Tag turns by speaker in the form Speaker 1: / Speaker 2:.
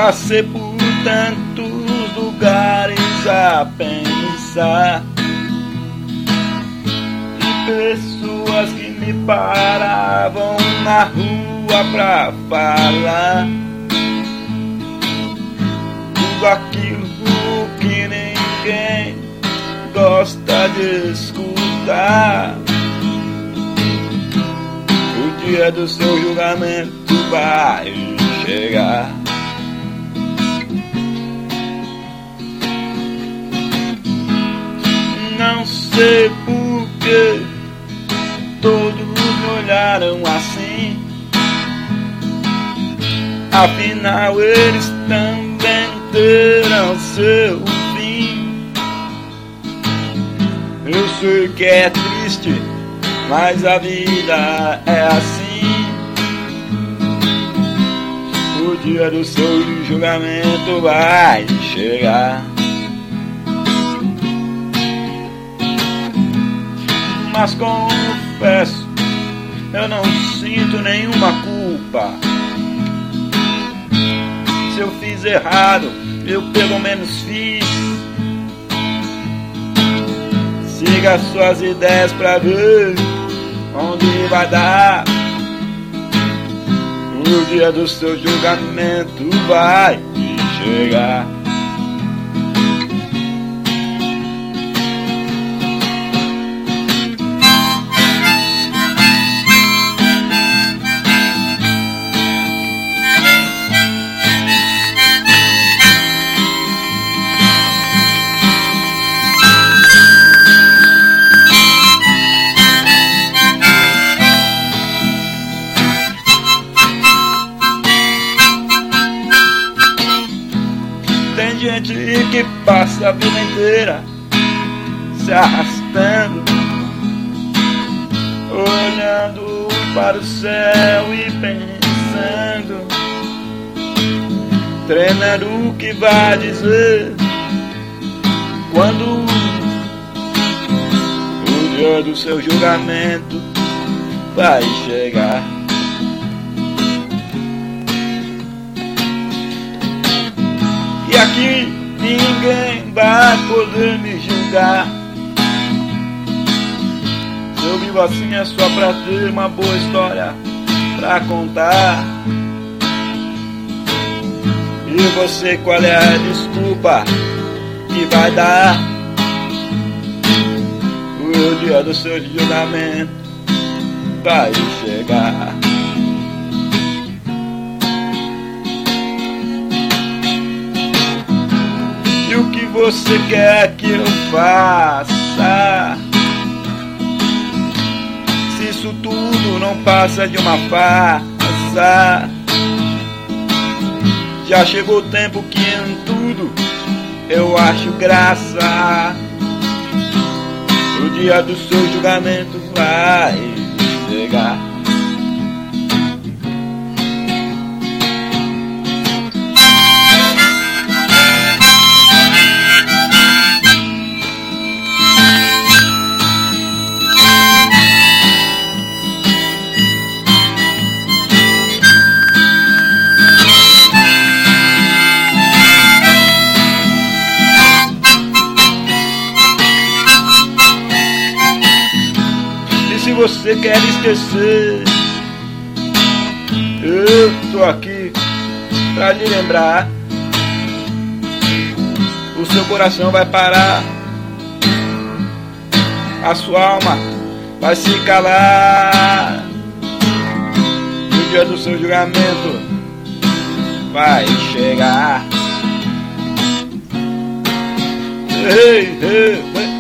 Speaker 1: Passei por tantos lugares a pensar, de pessoas que me paravam na rua pra falar tudo aquilo que ninguém gosta de escutar. O dia do seu julgamento vai chegar. Não sei por que todos me olharam assim, afinal eles também terão seu fim. Eu sei que é triste, mas a vida é assim. O dia do seu julgamento vai chegar. Mas confesso, eu não sinto nenhuma culpa. Se eu fiz errado, eu pelo menos fiz. Siga suas ideias pra ver onde vai dar. O dia do seu julgamento vai chegar. Tem gente que passa a vida inteira se arrastando, olhando para o céu e pensando, treinando o que vai dizer quando o dia do seu julgamento vai chegar. E aqui ninguém vai poder me julgar. Se eu vivo assim é só pra ter uma boa história pra contar. E você, qual é a desculpa que vai dar? O dia do seu julgamento vai chegar. E o que você quer que eu faça? Se isso tudo não passa de uma farsa. Já chegou o tempo que em tudo eu acho graça. O dia do seu julgamento vai chegar. Se você quer esquecer, eu tô aqui pra lhe lembrar. O seu coração vai parar, a sua alma vai se calar. E o dia do seu julgamento vai chegar. Ei, ei, ei.